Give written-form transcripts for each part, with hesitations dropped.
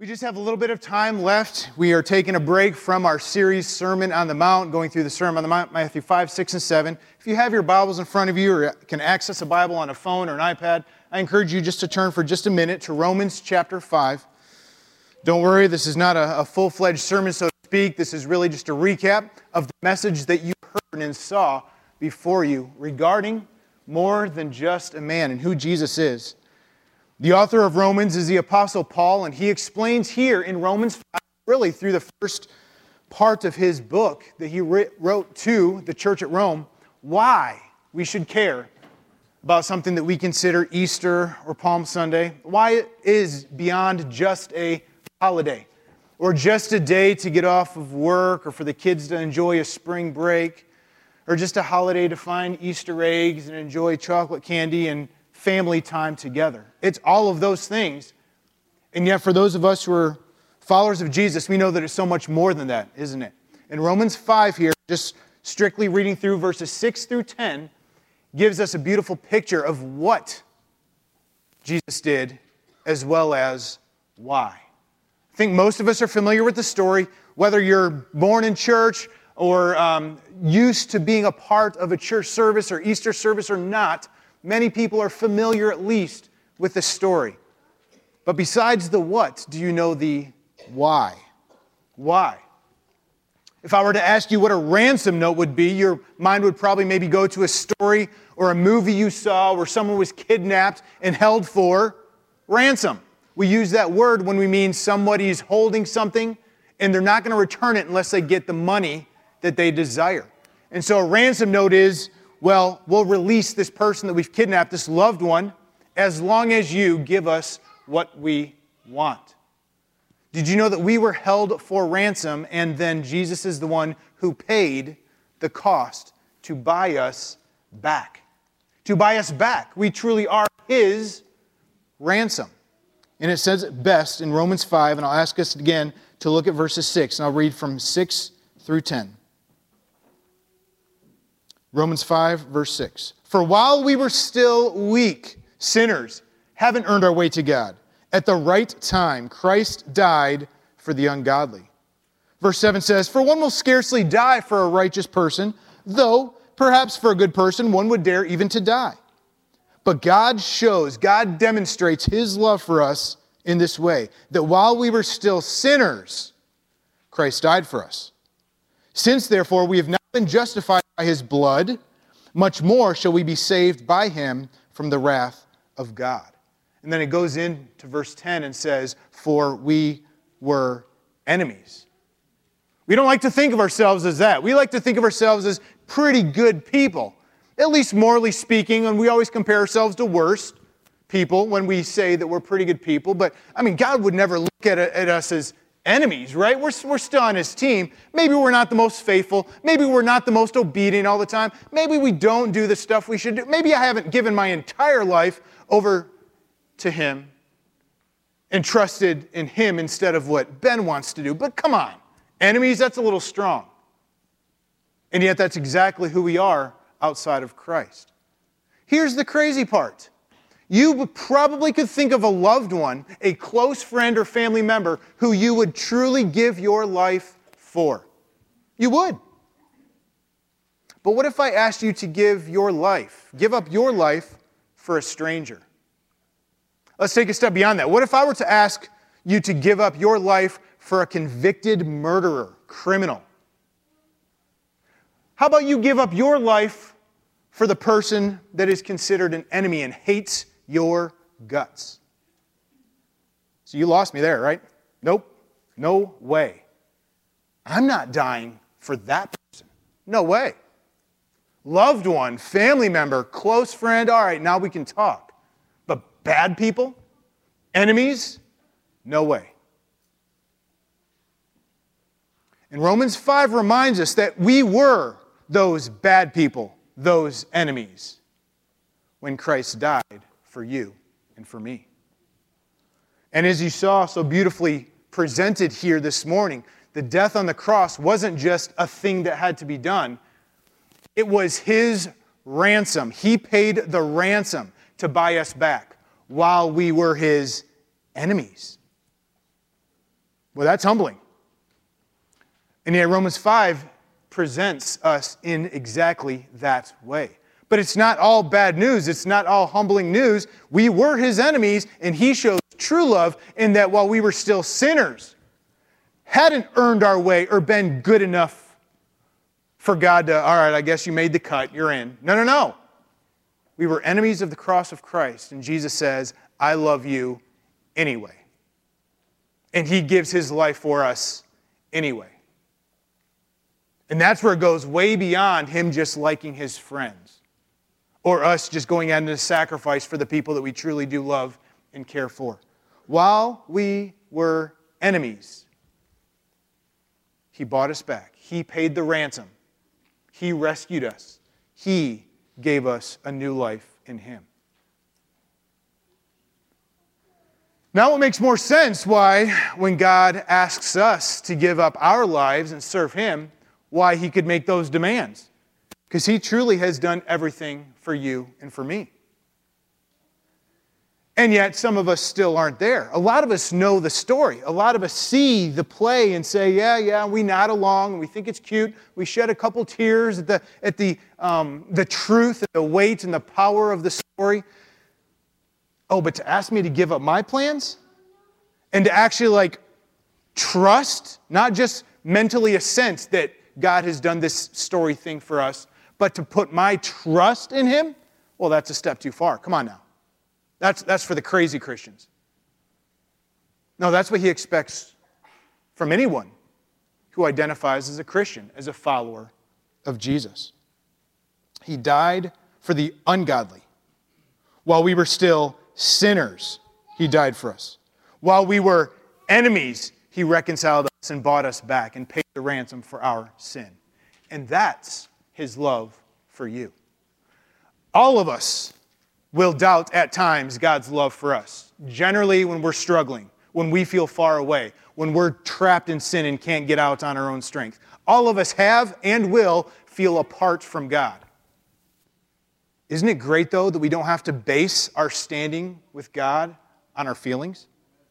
We just have a little bit of time left. We are taking a break from our series Sermon on the Mount, going through the Sermon on the Mount, Matthew 5, 6, and 7. If you have your Bibles in front of you or can access a Bible on a phone or an iPad, I encourage you just to turn for just a minute to Romans chapter 5. Don't worry, this is not a full-fledged sermon, so to speak. This is really just a recap of the message that you heard and saw before you regarding more than just a man and who Jesus is. The author of Romans is the Apostle Paul, and he explains here in Romans 5, really through the first part of his book that he wrote to the church at Rome, why we should care about something that we consider Easter or Palm Sunday, why it is beyond just a holiday or just a day to get off of work or for the kids to enjoy a spring break or just a holiday to find Easter eggs and enjoy chocolate candy and family time together. It's all of those things. And yet for those of us who are followers of Jesus, we know that it's so much more than that, isn't it? In Romans 5 here, just strictly reading through verses 6 through 10, gives us a beautiful picture of what Jesus did as well as why. I think most of us are familiar with the story, whether you're born in church or used to being a part of a church service or Easter service or not. Many people are familiar, at least, with the story. But besides the what, do you know the why? Why? If I were to ask you what a ransom note would be, your mind would probably maybe go to a story or a movie you saw where someone was kidnapped and held for ransom. We use that word when we mean somebody's holding something and they're not going to return it unless they get the money that they desire. And so a ransom note is, well, we'll release this person that we've kidnapped, this loved one, as long as you give us what we want. Did you know that we were held for ransom and then Jesus is the one who paid the cost to buy us back? To buy us back. We truly are His ransom. And it says it best in Romans 5, and I'll ask us again to look at verses 6, and I'll read from 6 through 10. Romans 5, verse 6. For while we were still weak, sinners, haven't earned our way to God, at the right time Christ died for the ungodly. Verse 7 says, for one will scarcely die for a righteous person, though perhaps for a good person one would dare even to die. But God demonstrates His love for us in this way, that while we were still sinners, Christ died for us. Since, therefore, we have now been justified by His blood, much more shall we be saved by Him from the wrath of God. And then it goes into verse 10 and says, for we were enemies. We don't like to think of ourselves as that. We like to think of ourselves as pretty good people, at least morally speaking, and we always compare ourselves to worse people when we say that we're pretty good people. But, God would never look at us as enemies, right? We're still on His team. Maybe we're not the most faithful. Maybe we're not the most obedient all the time. Maybe we don't do the stuff we should do. Maybe I haven't given my entire life over to Him and trusted in Him instead of what Ben wants to do. But come on, enemies, that's a little strong. And yet that's exactly who we are outside of Christ. Here's the crazy part. You probably could think of a loved one, a close friend or family member who you would truly give your life for. You would. But what if I asked you to give up your life for a stranger? Let's take a step beyond that. What if I were to ask you to give up your life for a convicted murderer, criminal? How about you give up your life for the person that is considered an enemy and hates your guts? So you lost me there, right? Nope. No way. I'm not dying for that person. No way. Loved one, family member, close friend, all right, now we can talk. But bad people? Enemies? No way. And Romans 5 reminds us that we were those bad people, those enemies, when Christ died for you and for me. And as you saw so beautifully presented here this morning, the death on the cross wasn't just a thing that had to be done. It was His ransom. He paid the ransom to buy us back while we were His enemies. Well, that's humbling. And yet Romans 5 presents us in exactly that way. But it's not all bad news. It's not all humbling news. We were his enemies, and he showed true love in that while we were still sinners, hadn't earned our way or been good enough for God to, all right, I guess you made the cut, you're in. No. We were enemies of the cross of Christ, and Jesus says, I love you anyway. And he gives his life for us anyway. And that's where it goes way beyond him just liking his friends or us just going out into sacrifice for the people that we truly do love and care for. While we were enemies, he bought us back. He paid the ransom. He rescued us. He gave us a new life in him. Now it makes more sense why, when God asks us to give up our lives and serve him, why he could make those demands. Because he truly has done everything for you and for me. And yet some of us still aren't there. A lot of us know the story. A lot of us see the play and say, yeah, we nod along and we think it's cute. We shed a couple tears at the truth and the weight and the power of the story. Oh, but to ask me to give up my plans and to actually trust, not just mentally assent that God has done this story thing for us, but to put my trust in him, well, that's a step too far. Come on now. That's for the crazy Christians. No, that's what he expects from anyone who identifies as a Christian, as a follower of Jesus. He died for the ungodly. While we were still sinners, he died for us. While we were enemies, he reconciled us and bought us back and paid the ransom for our sin. And that's his love for you. All of us will doubt at times God's love for us. Generally when we're struggling, when we feel far away, when we're trapped in sin and can't get out on our own strength. All of us have and will feel apart from God. Isn't it great, though, that we don't have to base our standing with God on our feelings?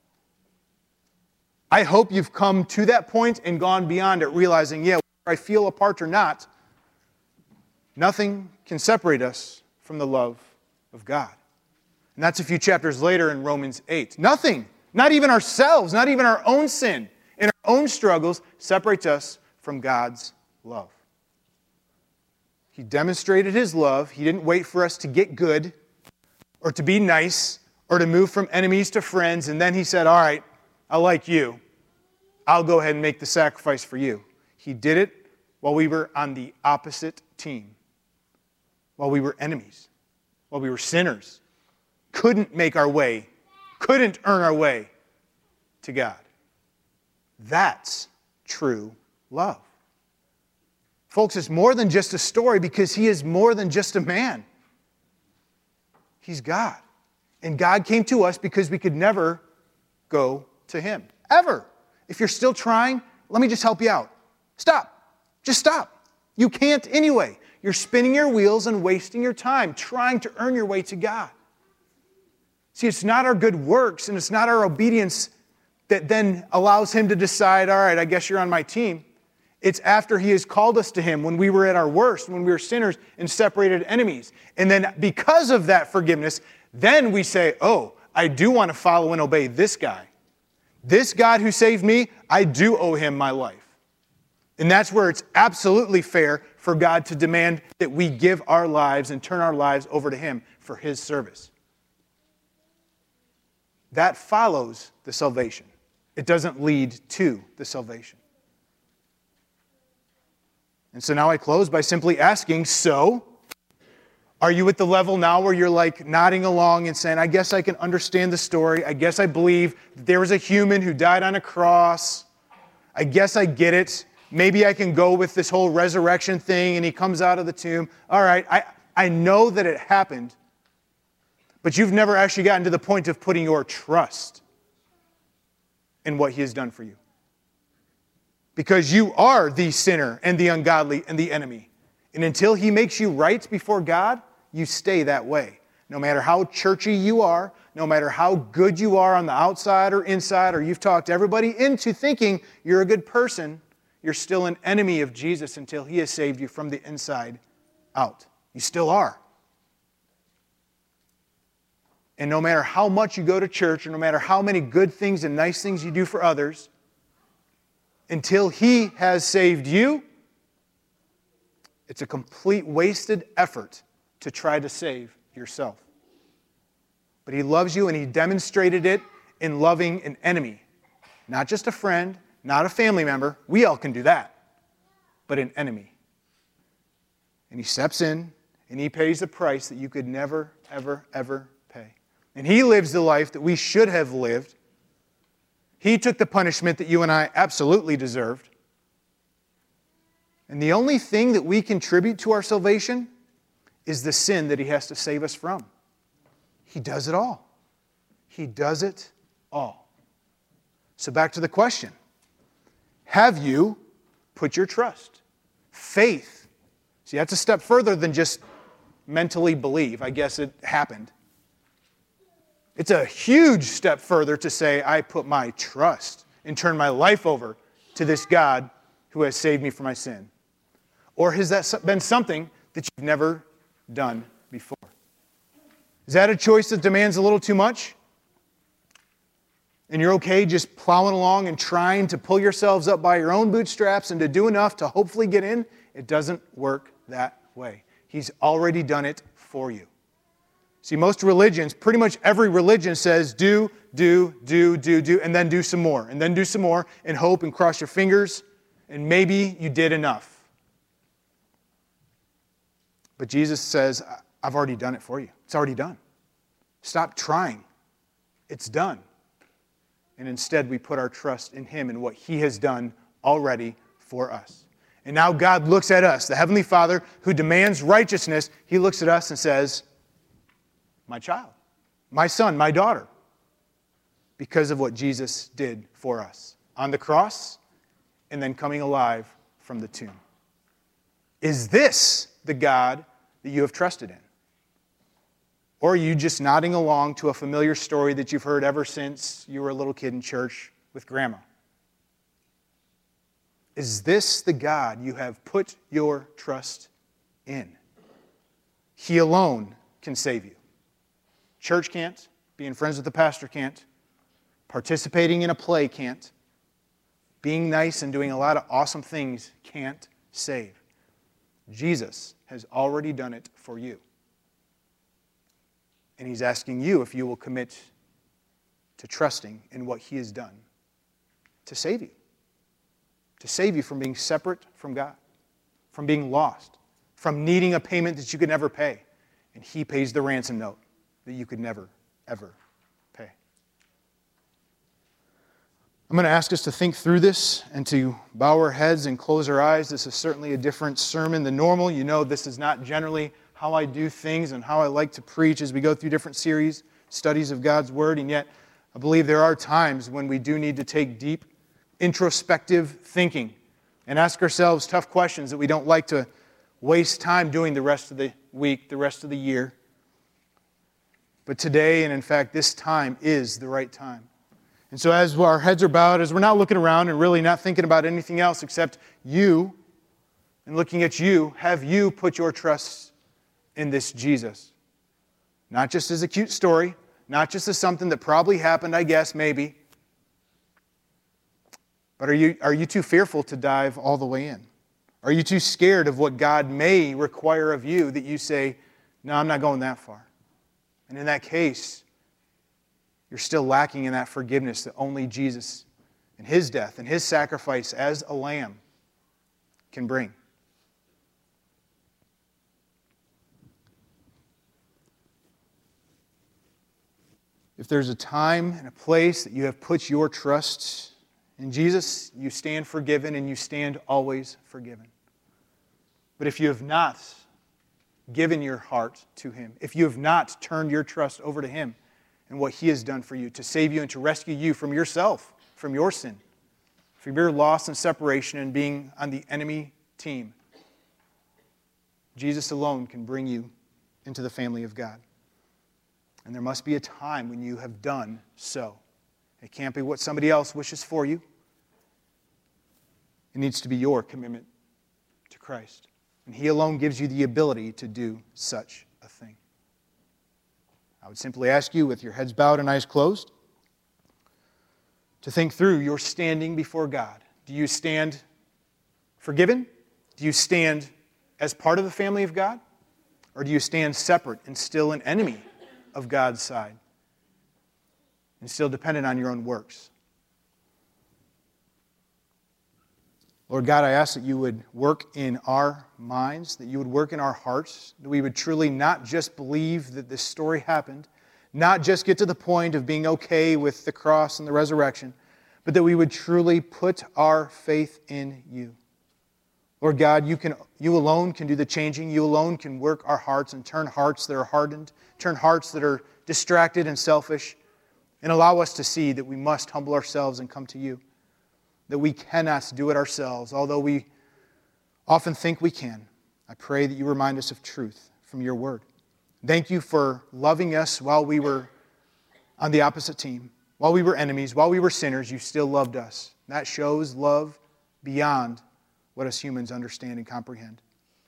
I hope you've come to that point and gone beyond it, realizing, whether I feel apart or not, nothing can separate us from the love of God. And that's a few chapters later in Romans 8. Nothing, not even ourselves, not even our own sin and our own struggles, separates us from God's love. He demonstrated his love. He didn't wait for us to get good or to be nice or to move from enemies to friends. And then he said, all right, I like you. I'll go ahead and make the sacrifice for you. He did it while we were on the opposite team, while we were enemies, while we were sinners, couldn't make our way, couldn't earn our way to God. That's true love. Folks, it's more than just a story because he is more than just a man. He's God. And God came to us because we could never go to him. Ever. If you're still trying, let me just help you out. Stop. Just stop. You can't anyway. You're spinning your wheels and wasting your time trying to earn your way to God. See, it's not our good works and it's not our obedience that then allows him to decide, all right, I guess you're on my team. It's after he has called us to him when we were at our worst, when we were sinners and separated enemies. And then because of that forgiveness, then we say, oh, I do want to follow and obey this guy. This God who saved me, I do owe him my life. And that's where it's absolutely fair for God to demand that we give our lives and turn our lives over to him for his service. That follows the salvation. It doesn't lead to the salvation. And so now I close by simply asking, so, are you at the level now where you're nodding along and saying, I guess I can understand the story. I guess I believe that there was a human who died on a cross. I guess I get it. Maybe I can go with this whole resurrection thing and he comes out of the tomb. All right, I know that it happened, but you've never actually gotten to the point of putting your trust in what he has done for you. Because you are the sinner and the ungodly and the enemy. And until he makes you right before God, you stay that way. no matter how churchy you are, no matter how good you are on the outside or inside, or you've talked everybody into thinking you're a good person, you're still an enemy of Jesus until He has saved you from the inside out. You still are. And no matter how much you go to church, or no matter how many good things and nice things you do for others, until He has saved you, it's a complete wasted effort to try to save yourself. But He loves you, and He demonstrated it in loving an enemy. Not just a friend, not a family member. We all can do that. But an enemy. And He steps in, and He pays the price that you could never, ever, ever pay. And He lives the life that we should have lived. He took the punishment that you and I absolutely deserved. And the only thing that we contribute to our salvation is the sin that He has to save us from. He does it all. He does it all. So back to the question. Have you put your trust, faith? See, that's a step further than just mentally believe. I guess it happened. It's a huge step further to say, I put my trust and turn my life over to this God who has saved me from my sin. Or has that been something that you've never done before? Is that a choice that demands a little too much? And you're okay just plowing along and trying to pull yourselves up by your own bootstraps and to do enough to hopefully get in? It doesn't work that way. He's already done it for you. See, most religions, pretty much every religion says do, and then do some more, and then do some more, and hope and cross your fingers, and maybe you did enough. But Jesus says, I've already done it for you. It's already done. Stop trying. It's done. And instead, we put our trust in Him and what He has done already for us. And now God looks at us, the Heavenly Father who demands righteousness. He looks at us and says, my child, my son, my daughter, because of what Jesus did for us on the cross and then coming alive from the tomb. Is this the God that you have trusted in? Or are you just nodding along to a familiar story that you've heard ever since you were a little kid in church with grandma? Is this the God you have put your trust in? He alone can save you. Church can't. Being friends with the pastor can't. Participating in a play can't. Being nice and doing a lot of awesome things can't save. Jesus has already done it for you. And He's asking you if you will commit to trusting in what He has done to save you. To save you from being separate from God, from being lost, from needing a payment that you could never pay. And He pays the ransom note that you could never, ever pay. I'm going to ask us to think through this and to bow our heads and close our eyes. This is certainly a different sermon than normal. You know, this is not generally how I do things and how I like to preach as we go through different series, studies of God's Word. And yet, I believe there are times when we do need to take deep, introspective thinking and ask ourselves tough questions that we don't like to waste time doing the rest of the week, the rest of the year. But today, and in fact, this time is the right time. And so as our heads are bowed, as we're not looking around and really not thinking about anything else except you, and looking at you, have you put your trust in this Jesus? Not just as a cute story, not just as something that probably happened, I guess, maybe. But are you too fearful to dive all the way in? Are you too scared of what God may require of you that you say, no, I'm not going that far? And in that case, you're still lacking in that forgiveness that only Jesus and His death and His sacrifice as a lamb can bring. If there's a time and a place that you have put your trust in Jesus, you stand forgiven and you stand always forgiven. But if you have not given your heart to Him, if you have not turned your trust over to Him and what He has done for you to save you and to rescue you from yourself, from your sin, from your loss and separation and being on the enemy team, Jesus alone can bring you into the family of God. And there must be a time when you have done so. It can't be what somebody else wishes for you. It needs to be your commitment to Christ. And He alone gives you the ability to do such a thing. I would simply ask you, with your heads bowed and eyes closed, to think through your standing before God. Do you stand forgiven? Do you stand as part of the family of God? Or do you stand separate and still an enemy of God's side and still dependent on your own works? Lord God, I ask that you would work in our minds, that you would work in our hearts, that we would truly not just believe that this story happened, not just get to the point of being okay with the cross and the resurrection, but that we would truly put our faith in you. Lord God, you alone can do the changing. You alone can work our hearts and turn hearts that are hardened, turn hearts that are distracted and selfish, and allow us to see that we must humble ourselves and come to you, that we cannot do it ourselves, although we often think we can. I pray that you remind us of truth from your word. Thank you for loving us while we were on the opposite team. While we were enemies, while we were sinners, you still loved us. That shows love beyond what us humans understand and comprehend.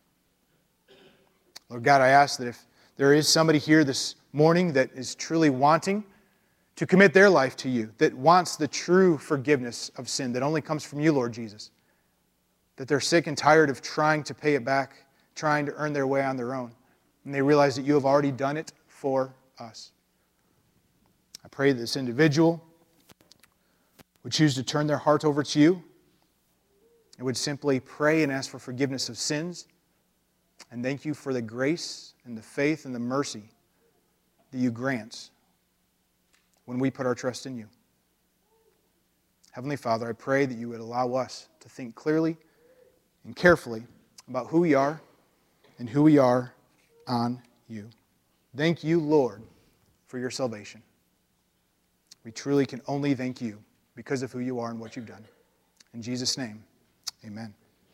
Lord God, I ask that if there is somebody here this morning that is truly wanting to commit their life to you, that wants the true forgiveness of sin that only comes from you, Lord Jesus, that they're sick and tired of trying to pay it back, trying to earn their way on their own, and they realize that you have already done it for us. I pray that this individual would choose to turn their heart over to you and would simply pray and ask for forgiveness of sins. And thank you for the grace and the faith and the mercy that you grant when we put our trust in you. Heavenly Father, I pray that you would allow us to think clearly and carefully about who we are and who we are on you. Thank you, Lord, for your salvation. We truly can only thank you because of who you are and what you've done. In Jesus' name, amen.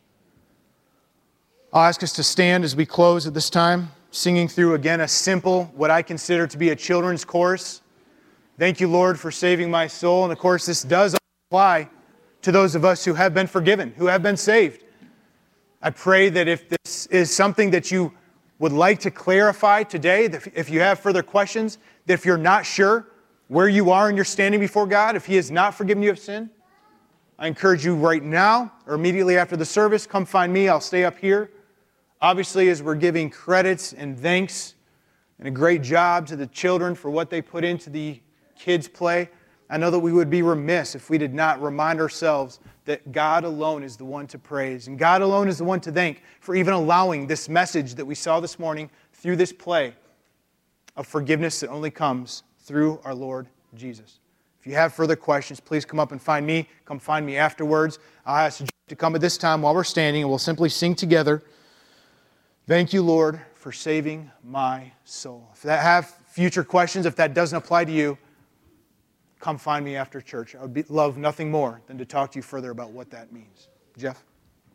I'll ask us to stand as we close at this time, singing through again a simple, what I consider to be a children's chorus. Thank you, Lord, for saving my soul. And of course, this does apply to those of us who have been forgiven, who have been saved. I pray that if this is something that you would like to clarify today, that if you have further questions, that if you're not sure where you are and you're standing before God, if He has not forgiven you of sin, I encourage you right now or immediately after the service, come find me. I'll stay up here. Obviously, as we're giving credits and thanks and a great job to the children for what they put into the kids' play, I know that we would be remiss if we did not remind ourselves that God alone is the one to praise, and God alone is the one to thank for even allowing this message that we saw this morning through this play of forgiveness that only comes through our Lord Jesus. If you have further questions, please come up and find me. Come find me afterwards. I ask you to come at this time while we're standing, and we'll simply sing together, "Thank you, Lord, for saving my soul." If that have future questions, if that doesn't apply to you, come find me after church. I would love nothing more than to talk to you further about what that means. Jeff?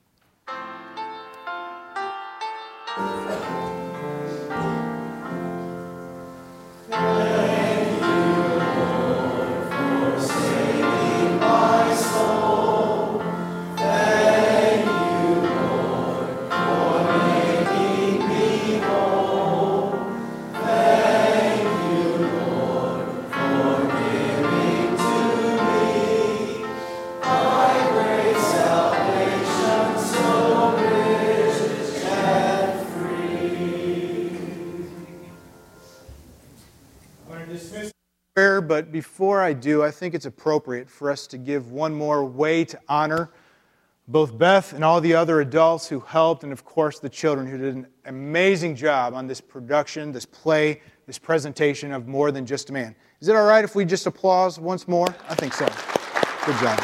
But before I do, I think it's appropriate for us to give one more way to honor both Beth and all the other adults who helped, and of course the children who did an amazing job on this production, this play, this presentation of More Than Just a Man. Is it all right if we just applause once more? I think so. Good job.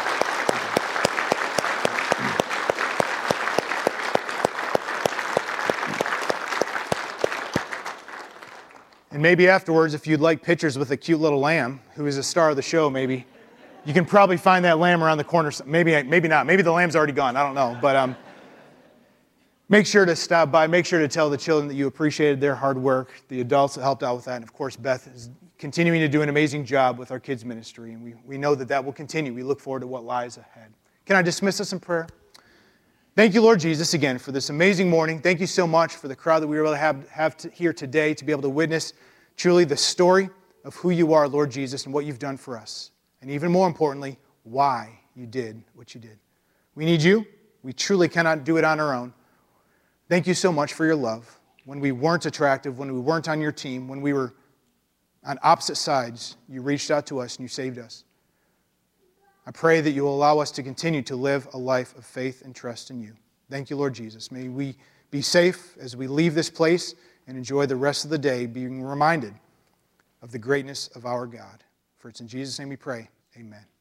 And maybe afterwards, if you'd like pictures with a cute little lamb, who is a star of the show, maybe, you can probably find that lamb around the corner. Maybe not. Maybe the lamb's already gone. I don't know. But Make sure to stop by. Make sure to tell the children that you appreciated their hard work, the adults that helped out with that. And, of course, Beth is continuing to do an amazing job with our kids' ministry. And we know that that will continue. We look forward to what lies ahead. Can I dismiss us in prayer? Thank you, Lord Jesus, again, for this amazing morning. Thank you so much for the crowd that we were able to have here today to be able to witness truly the story of who you are, Lord Jesus, and what you've done for us. And even more importantly, why you did what you did. We need you. We truly cannot do it on our own. Thank you so much for your love. When we weren't attractive, when we weren't on your team, when we were on opposite sides, you reached out to us and you saved us. I pray that you will allow us to continue to live a life of faith and trust in you. Thank you, Lord Jesus. May we be safe as we leave this place and enjoy the rest of the day being reminded of the greatness of our God. For it's in Jesus' name we pray. Amen.